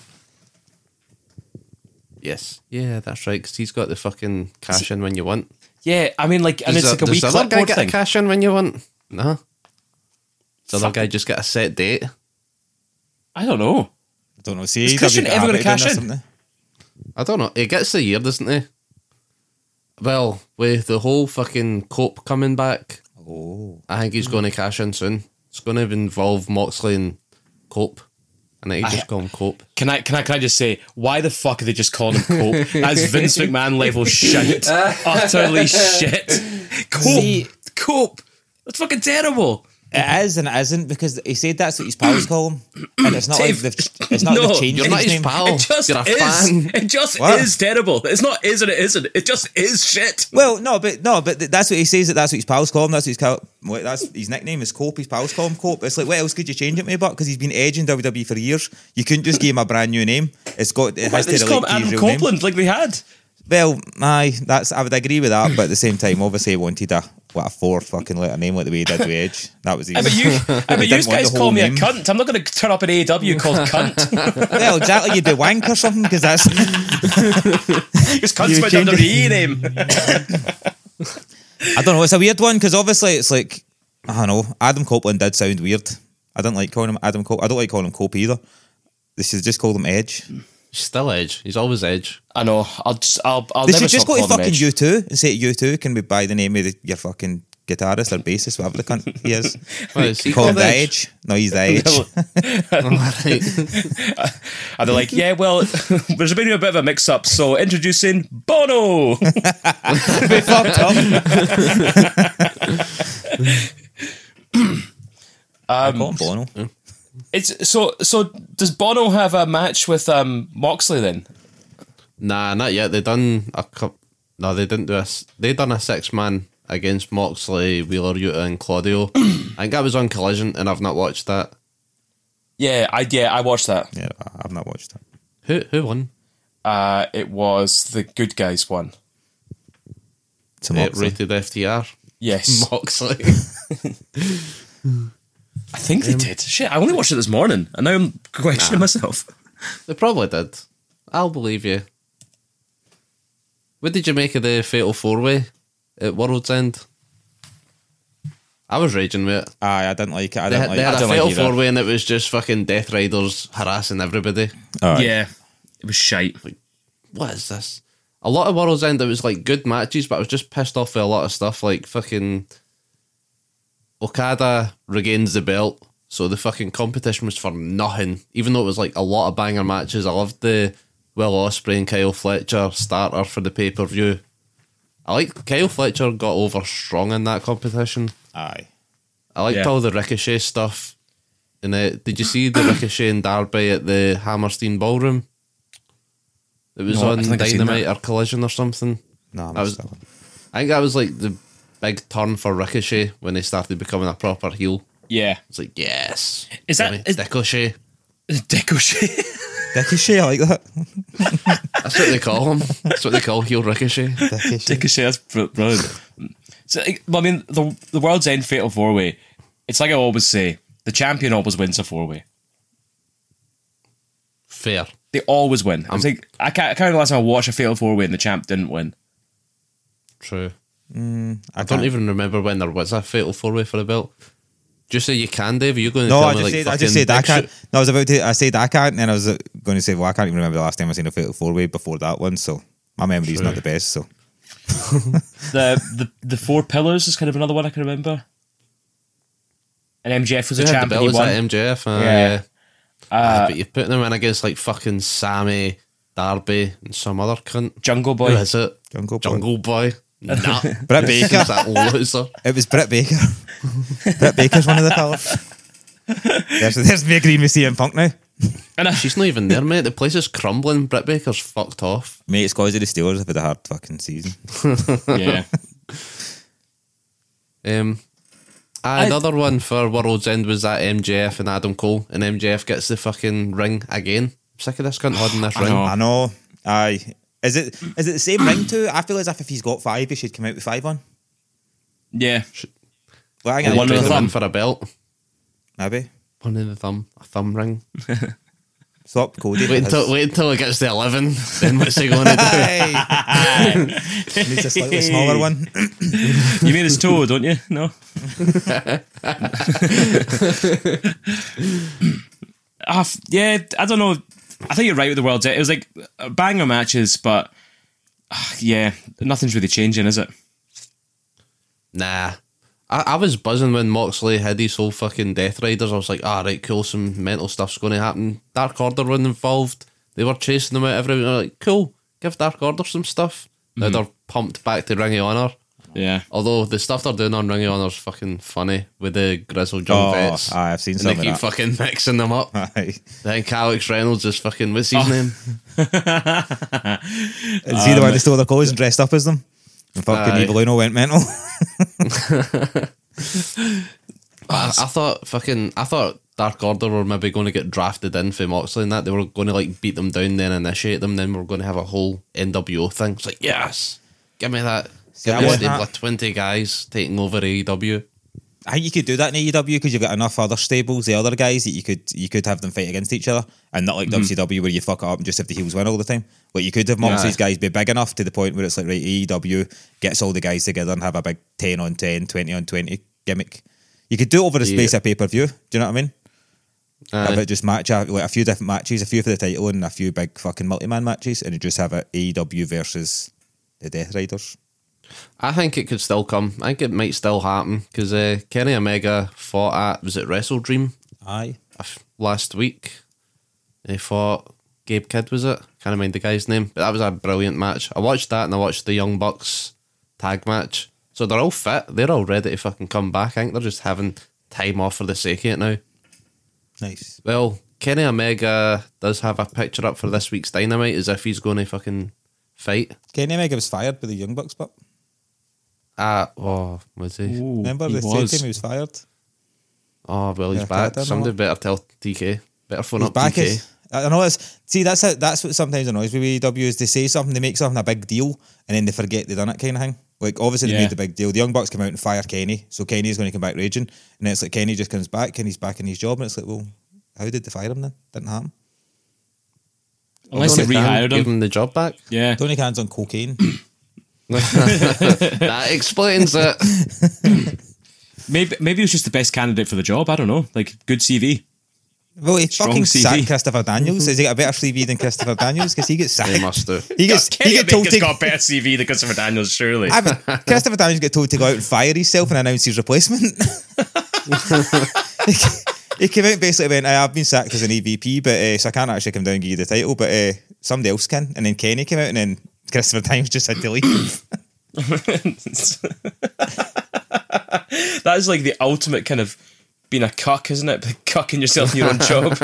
Yes. Yeah, that's right, because he's got the fucking cash in when you want. Yeah, I mean, like, and Does it's the- like a wee does the other guy clipboard get thing. a cash in when you want? No. Does the other Fuck. guy just get a set date? I don't know. I don't know. See, Is Christian ever gonna cash in? I don't know. He gets the year, doesn't he? Well, with the whole fucking Cope coming back, Oh. I think he's going to cash in soon. It's going to involve Moxley and Cope. And I think you just call him Cope. Can I can I can I just say, why the fuck are they just calling him Cope? That's Vince McMahon level shit. Utterly shit. Cope. See- Cope. That's fucking terrible. It is and it isn't, because he said that's what his pals call him, and it's not like Dave, they've it's not no, like they've changed you're his not his name. pal. It just You're a is. fan. It just What? is terrible. It's not is and it isn't. It just is shit. Well, no, but no, but th- that's what he says. That that's what his pals call him. That's what his cal- what, that's his nickname is Cope. His pals call him Cope. It's like, what else could you change it, maybe? Because he's been edging in W W E for years. You couldn't just give him a brand new name. It's got it Why has they to just call him relate to his Adam real name. Copeland like they had? Well, aye, that's I would agree with that, but at the same time, obviously, he wanted a what a four fucking letter name like the way he did with Edge. That was easy. I bet you, I bet He you didn't want guys the call whole me name. a cunt. I'm not going to turn up at A E W called cunt. Well, exactly, you'd be wank or something, because that's Because cunt's You my changed W W E name. I don't know. It's a weird one because obviously it's like I don't know. Adam Copeland did sound weird. I don't like calling him Adam Cope. I don't like calling him Cope either. They should just call him Edge. He's still Edge. He's always Edge. I know. I'll just. I'll. I'll They never should just stop go to calling him fucking Edge. U two and say U two can we buy the name of the, your fucking guitarist or bassist, whatever the cunt he is. What, is he Call him called the Edge? Edge. No, he's the Edge. Alright. And they're like, yeah, well, there's been a bit of a mix-up, so introducing Bono. They fucked up. I call him Bono. It's so. So does Bono have a match with um, Moxley then? Nah, not yet. They done a cup. No, they didn't do a. s- They done a six man against Moxley, Wheeler Yuta, and Claudio. I think that was on Collision, and I've not watched that. Yeah, I yeah I watched that. Yeah, I've not watched that. Who who won? Uh, it was the good guys one. It's a Uh, Moxley. rated F T R. Yes, Moxley. I think they did. Shit, I only watched it this morning, and now I'm questioning myself. They probably did. I'll believe you. What did you make of the Fatal Four Way at World's End? I was raging with it. Aye, I didn't like it. I They didn't had, like they it. had I a don't like Fatal either. Four Way, and it was just fucking Death Riders harassing everybody. Aye. Yeah, it was shite. What is this? A lot of World's End, it was like good matches, but I was just pissed off with a lot of stuff. Like fucking Okada regains the belt, so the fucking competition was for nothing. Even though it was like a lot of banger matches, I loved the Will Ospreay and Kyle Fletcher starter for the pay per view. I like Kyle Fletcher got over strong in that competition. Aye. I liked Yeah. all the Ricochet stuff. And uh, did you see the Ricochet and Darby at the Hammerstein Ballroom? It was No, I on think I've seen Dynamite or Collision or something. No, I was- I think that was like the big turn for Ricochet when they started becoming a proper heel. Yeah, It's like, yes. Is that- Give me is- Ricochet? Ricochet. Ricochet, I like that. That's what they call him. That's what they call heel Ricochet. Ricochet. Ricochet, that's br- brilliant. So, like, well, I mean, the the World's End Fatal Four Way. It's like I always say, the champion always wins a four way. Fair. They always win. I was like, I can't. I can't remember the last time I watched a Fatal Four Way and the champ didn't win. True. I I don't can't- even remember when there was a fatal four way for the belt. Just say you can, Dave. Are you going to No, tell I me just like said, I fucking just said I Big can't. Show- No, I was about to. I said I can't, and then I was uh, going to say, well, I can't even remember the last time I seen a fatal four way before that one. So my memory's True. not the best. So The the the Four Pillars is kind of another one I can remember. And M J F was a Who had the champ and belt? he Was won. that M J F? Uh, Yeah. yeah. Aye, but you're putting him in against like fucking Sammy, Darby, and some other cunt. Jungle Who Boy. is it? Jungle Boy. Jungle Boy. Nah. Britt Baker. He's that loser. It was Britt Baker. Britt Baker's one of the fellas. There's, there's me agreeing with C M Punk now. And I, She's not even there, mate. The place is crumbling. Britt Baker's fucked off. Mate, it's cause of the Steelers have had a hard fucking season. yeah. Um, aye, I- another one for World's End was that M J F and Adam Cole, and M J F gets the fucking ring again. I'm sick of this cunt holding this I ring. know. I know. Aye. Is it is it the same ring too? I feel as if if he's got five, he should come out with five on. Yeah. Well, I And think One he of trades the it in thumb. for a belt. maybe. One in the thumb. A thumb ring. Swap Cody. Wait until, wait until it gets to eleven. Then what's he going to do? Hey. Needs a slightly smaller one. You mean his toe, don't you? No. Ah, f- yeah, I don't know. I think you're right with the World's End. It was like uh, banger matches, but uh, yeah, nothing's really changing, is it? Nah. I, I was buzzing when Moxley had his whole fucking Death Riders. I was like, ah, right, cool, some mental stuff's going to happen. Dark Order were involved. They were chasing them out everywhere. I was like, cool, give Dark Order some stuff. Now they're pumped back to Ring of Honor. Yeah. Although the stuff they're doing on Ring of Honor is fucking funny with the grizzled young Oh, vets. aye, I've seen and some they of keep that. fucking mixing them up. Aye. Then Alex Reynolds is fucking, what's his name? Is he the one that stole their clothes and dressed up as them? And fucking Aye. Evil Uno went mental. I, I thought fucking, I thought Dark Order were maybe going to get drafted in for Moxley and that. They were going to like beat them down, then initiate them, then we we're going to have a whole N W O thing. It's like, yes, give me that. See, Give I me a want stable that. of twenty guys taking over A E W. I think you could do that in A E W because you've got enough other stables, the other guys that you could you could have them fight against each other, and not like W C W where you fuck it up and just have the heels win all the time. Like you could have Moxley's Yeah. guys be big enough to the point where it's like right, A E W gets all the guys together and have a big ten on ten, twenty on twenty gimmick. You could do it over the space Yeah. of pay per view. Do you know what I mean? Aye. Have it just match out like a few different matches, a few for the title and a few big fucking multi man matches, and you just have it A E W versus the Death Riders. I think it could still come. I think it might still happen because uh, Kenny Omega fought at, was it Wrestle Dream Aye. last week? He fought Gabe Kidd, was it? Can't mind the guy's name. But that was a brilliant match. I watched that and I watched the Young Bucks tag match. So they're all fit. They're all ready to fucking come back. I think they're just having time off for the sake of it now. Nice. Well, Kenny Omega does have a picture up for this week's Dynamite as if he's going to fucking fight. Kenny Omega was fired by the Young Bucks, but Ah, oh, was he? Ooh, remember he the was. second he was fired? Oh, well, he's Yeah, back. I don't Somebody know. better tell T K. Better phone He's up back. T K. Is, I know it's see that's how, that's what sometimes annoys me with A E W is they say something, they make something a big deal, and then they forget they done it kind of thing. Like obviously they Yeah. made the big deal. The Young Bucks come out and fire Kenny, so Kenny's going to come back raging, and then it's like Kenny just comes back, Kenny's back in his job, and it's like, well, how did they fire him then? Didn't happen. Unless they Tony Khan rehired gave him. him the job back. Yeah. Tony Khan's on cocaine. That explains it. Maybe maybe he was just the best candidate for the job. I don't know. Like, good C V. Well, he Strong fucking C V. sacked Christopher Daniels. Has he got a better C V than Christopher Daniels? Because he gets They sacked. must do. He gets he Kenny get told Omega's to. got a better C V than Christopher Daniels, surely. I mean, Christopher Daniels get told to go out and fire himself and announce his replacement. he, he came out and basically went, I have been sacked as an E V P, but uh, so I can't actually come down and give you the title, but uh, somebody else can. And then Kenny came out, and then Christopher Daniels just had to leave. That is like the ultimate kind of being a cuck, isn't it? Cucking yourself in your own job.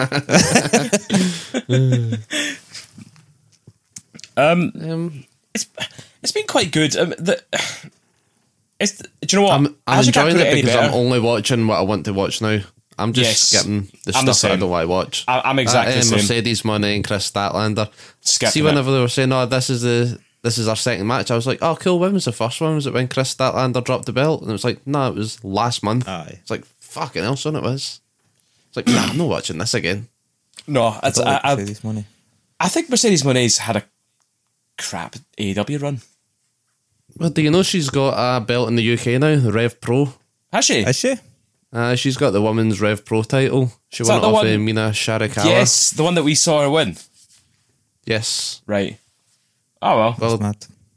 um, Um, it's it's been quite good. Um, the, it's do you know what? I'm, I I'm actually can't enjoying put it any because better. I'm only watching what I want to watch now. I'm just Yes. skipping the I'm the stuff that I same. don't want to watch. I- I'm exactly uh, the same. Mercedes Money and Chris Statlander. Skipping See, it. whenever they were saying, "Oh, this is the this is our second match," I was like, "Oh, cool. When was the first one? Was it when Chris Statlander dropped the belt?" And it was like, "No, it was last month." Aye. It's like fucking hell, son, it was. It's like, nah, I'm not watching this again. No, it's, Don't I, like I, Mercedes money. I think Mercedes Moné's had a crap A E W run. Well, do you know she's got a belt in the U K now, the Rev Pro? Has she? Is she? Uh, she's got the women's Rev Pro title. She Is won it that the off one- of Mina Sharikawa. Yes, the one that we saw her win. Yes. Right. Oh well. Well, Mad.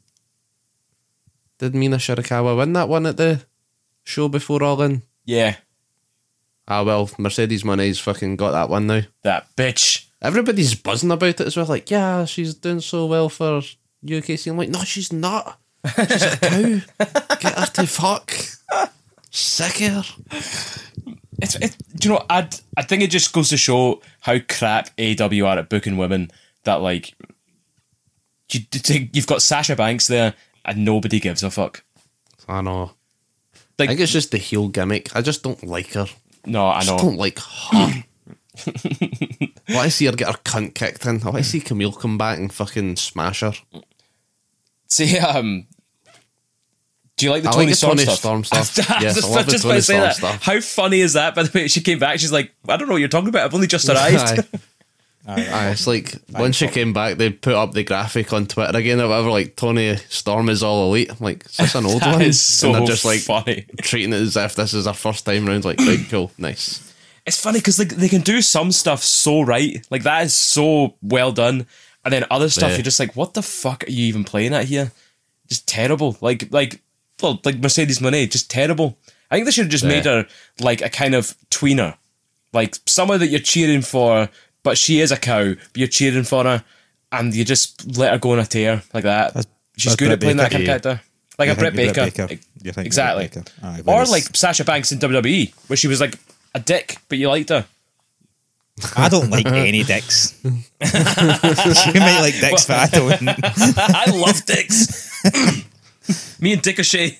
did Mina Sharikawa win that one at the show before All In? Yeah, Ah, well, Mercedes Money's fucking got that one now. that bitch. Everybody's buzzing about it as well. Like, yeah, she's doing so well for U K scene. I'm like, no, she's not. She's a cow. Get her to fuck. Sick of her. It's, it, do you know? I I think it just goes to show how crap A E W are at booking women. That like, you you've got Sasha Banks there, and nobody gives a fuck. I know. Like, I think it's just the heel gimmick. I just don't like her. no, I I just know. don't like her. I want to see her get her cunt kicked in. I want to see Camille come back and fucking smash her. See, um, do you like the I Tony, like the Storm, Tony stuff? Storm stuff. I Yes, was I love the just Tony about to say Storm that. stuff. How funny is that? By the way, she came back. She's like, I don't know what you're talking about. I've only just arrived. Aye. Aye, it's like when she came back, they put up the graphic on Twitter again or whatever, like Tony Storm is all elite. I'm like, is this an old That one? is so and they're just like funny. treating it as if this is our first time round. Like, right, cool, nice. It's funny because like they can do some stuff so right, like that is so well done, and then other stuff Yeah. you're just like, what the fuck are you even playing at here? Just terrible. Like like well, like Mercedes Moné, just terrible. I think they should have just Yeah. made her like a kind of tweener, like someone that you're cheering for, but she is a cow, but you're cheering for her, and you just let her go on a tear like that. That's- She's that's good Britt at playing that Baker. kind of character. Like You a Britt think Baker. Britt Baker. You think Exactly. Britt Baker. Aye, Or whereas- like Sasha Banks in W W E, where she was like a dick, but you liked her. I don't like any dicks. You might like dicks, but I don't. I love dicks. Me and Dick O'Shea.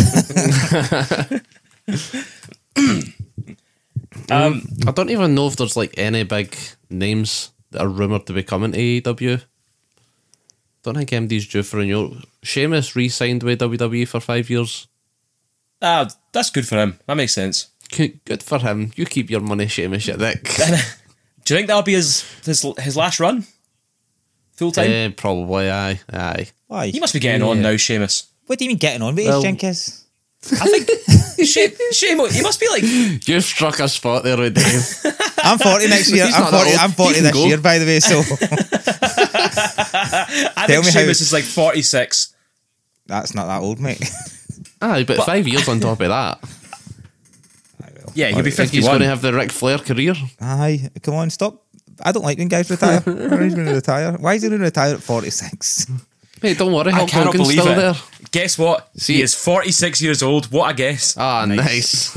um, I don't even know if there's like any big names that are rumoured to be coming to A E W. Don't think M D's due for renewal. Sheamus re-signed with W W E for five years. ah, that's good for him. That makes sense. Good good for him. You keep your money, Sheamus, you dick. Do you think that'll be his his, his last run? Full time? Eh, probably, aye, aye. Why? He must be getting on Yeah. now, Seamus. What do you mean getting on with Well- his jinkers? I think she- Seamus, he must be like. You struck a spot there with Dave. I'm forty next year. He's I'm not that forty. old. I'm He forty can this go. year, by the way. So I Tell think me how- Seamus is like forty-six. That's not that old, mate. Aye, but, five years on top of that. Yeah, he'll be I think he's fifty-one. going to have the Ric Flair career. Aye, come on, stop. I don't like when guys retire. Why is he going to retire? Why is he going to retire at forty-six? Mate, don't worry, I Hulk cannot Hogan's believe still it. there. Guess what? See- he is forty-six years old. What a guess. Ah, nice.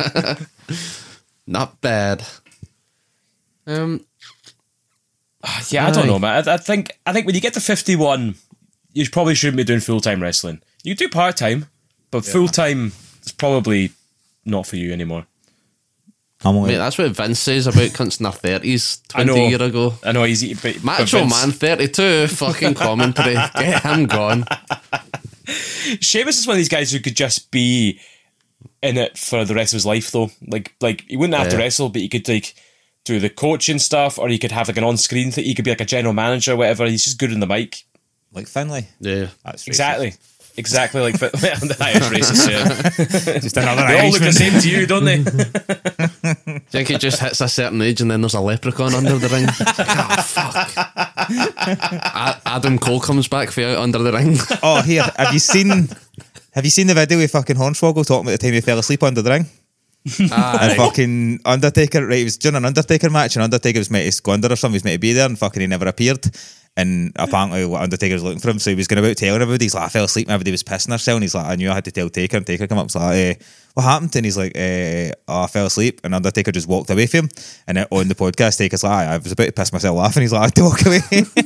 Not bad. Um, Yeah, I don't Aye. know, man. I, I think I think when you get to fifty-one, you probably shouldn't be doing full-time wrestling. You can do part-time, but full-time is probably not for you anymore. I'm only, mate, that's what Vince says about cunts in their thirties I twenty know. year ago. I know he's but, but Macho Vince- Man thirty-two, fucking commentary. Get him gone. Sheamus is one of these guys who could just be in it for the rest of his life, though. Like, like he wouldn't have to Yeah. wrestle, but he could like do the coaching stuff, or he could have like an on-screen thing. He could be like a general manager, or whatever. He's just good in the mic. like Finlay. Yeah. That's racist. Exactly, exactly like Fin- the Irish racist. Yeah. Just another They all look the Irishman. same to you, don't they? I think he just hits a certain age and then there's a leprechaun under the ring. Ah, fuck. A- Adam Cole comes back for out under the ring. Oh, here, have you seen? Have you seen the video with fucking Hornswoggle talking about the time he fell asleep under the ring? And fucking Undertaker, right? He was during an Undertaker match, and Undertaker was meant to go under or something. He was meant to be there, and fucking he never appeared. And apparently, what Undertaker was looking for him, so he was going about telling everybody. He's like, I fell asleep, and everybody was pissing herself. And he's like, I knew I had to tell Taker. And Taker come up, and was like, eh, what happened? And he's like, eh, oh, I fell asleep. And Undertaker just walked away from him. And then on the podcast, Taker's like, I was about to piss myself laughing. He's like, I had to walk away.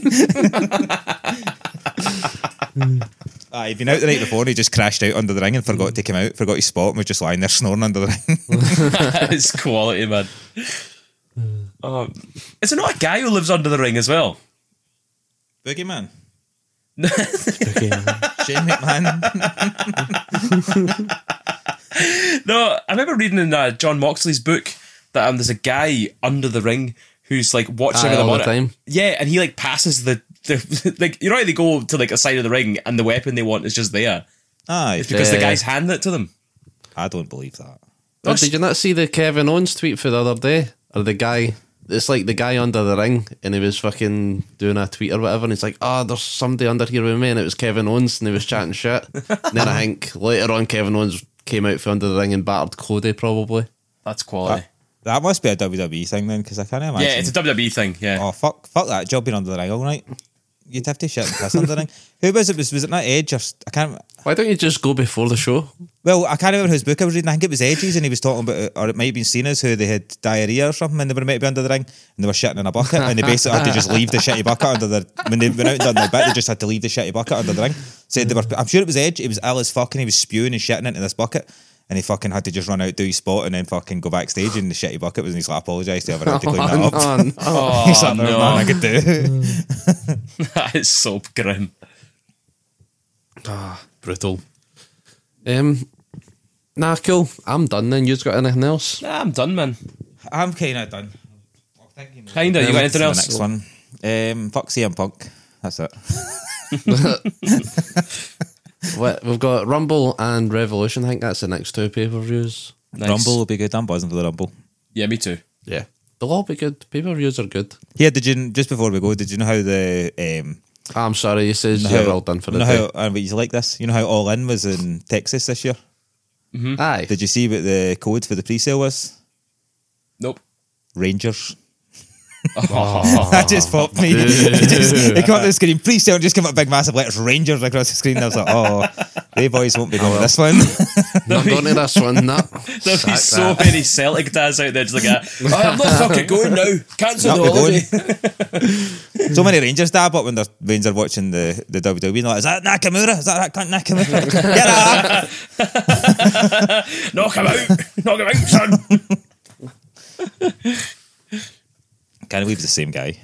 Ah, he'd been out the night before and he just crashed out under the ring and forgot to come out, forgot his spot and was just lying there snoring under the ring. It's quality, man. Um, is there not a guy who lives under the ring as well? Boogeyman. Shane McMahon. No, I remember reading in uh, John Moxley's book that um, there's a guy under the ring who's like watching Aye, over the all the monitor. time. Yeah, and he like passes the, the like you know how they go to like a side of the ring and the weapon they want is just there. Aye, It's because the Yeah. guy's handing it to them. I don't believe that. Oh, did you not see the Kevin Owens tweet for the other day? Or the guy, it's like the guy under the ring and he was fucking doing a tweet or whatever and he's like, oh, there's somebody under here with me, and it was Kevin Owens and he was chatting shit. And then I think later on Kevin Owens came out from under the ring and battered Cody probably. That's quality. That must be a W W E thing then, because I can't imagine. yeah, it's a W W E thing. Yeah. Oh, fuck fuck that job being under the ring all night. You'd have to shit and piss under the ring. Who was it? Was, was it not Edge? Or, I can't... Why don't you just go before the show? Well, I can't remember whose book I was reading. I think it was Edge's, and he was talking about, or it might have been Cena's, who they had diarrhea or something, and they were meant to be under the ring, and they were shitting in a bucket, and they basically had to just leave the shitty bucket under the. When they went out and done their bit, they just had to leave the shitty bucket under the ring. Said they were. I'm sure it was Edge. It was ill as fuck, and he was spewing and shitting into this bucket, and he fucking had to just run out, do his spot, and then fucking go backstage, and the shitty bucket was, and he's like, I apologise to whoever had to clean that up. Oh, no. Oh, He's like, no, no. man, I could do. That is so grim. Ah, brutal. Um, nah, cool. I'm done then. You've got anything else? Nah, I'm done, man. I'm kind of done. Kinda. You got anything The else? next one. Um, fuck C M Punk. That's it. What, we've got Rumble and Revolution. I think that's the next two pay-per-views. Nice. Rumble will be good. I'm buzzing for the Rumble. Yeah, me too. Yeah. They'll all be good. Pay-per-views are good. Yeah, did you just before we go? Did you know how the um? I'm sorry, he says know you're how- well done for you the know day. how, uh, but you like this? You know how All In was in Texas this year? Aye. Did you see what the code for the pre-sale was? Nope. Rangers. That just popped me. It just, it came up the screen pre-sale and just came up big massive letters Rangers across the screen. I was like, oh, they boys won't be going to this one. Not going to this one, no. There'll be Sack so that. many Celtic dads out there just like, a, I'm not fucking going now. Cancel Not the be holiday. So many Rangers dab up when their Rangers are watching the, the W W E. And they're like, is that Nakamura? Is that that cunt Nakamura? Get up! Knock him out. Knock him out, son. Kind of Weave's the same guy.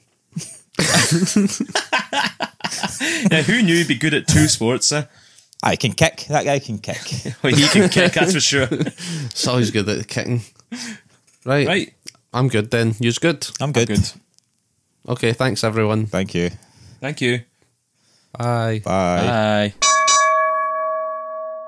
Yeah, who knew he'd be good at two sports? Eh? I can kick. That guy can kick. Well, he can kick, that's for sure. It's always good at kicking. Right. Right. I'm good then. You's good? I'm good. Good. Okay, thanks everyone. Thank you. Thank you. Bye. Bye. Bye.